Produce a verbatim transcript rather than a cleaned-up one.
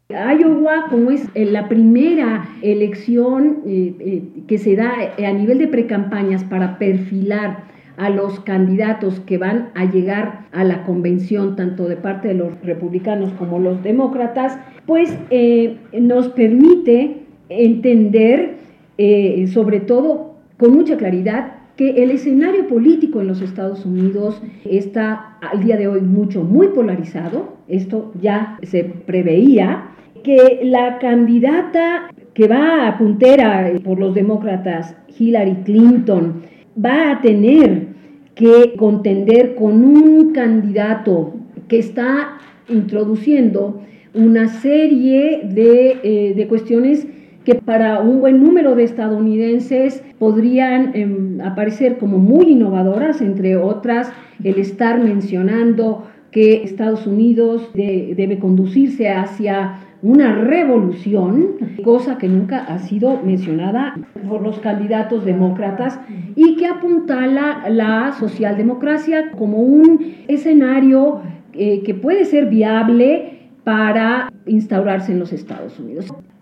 Iowa, como es la primera elección eh, eh, que se da a nivel de precampañas para perfilar a los candidatos que van a llegar a la convención, tanto de parte de los republicanos como los demócratas, pues eh, nos permite entender, eh, sobre todo con mucha claridad, que el escenario político en los Estados Unidos está al día de hoy mucho, muy polarizado. Esto ya se preveía, que la candidata que va a puntera por los demócratas, Hillary Clinton, va a tener que contender con un candidato que está introduciendo una serie de, eh, de cuestiones que para un buen número de estadounidenses podrían eh, aparecer como muy innovadoras, entre otras el estar mencionando que Estados Unidos de, debe conducirse hacia una revolución, cosa que nunca ha sido mencionada por los candidatos demócratas, y que apuntala la socialdemocracia como un escenario eh, que puede ser viable para instaurarse en los Estados Unidos.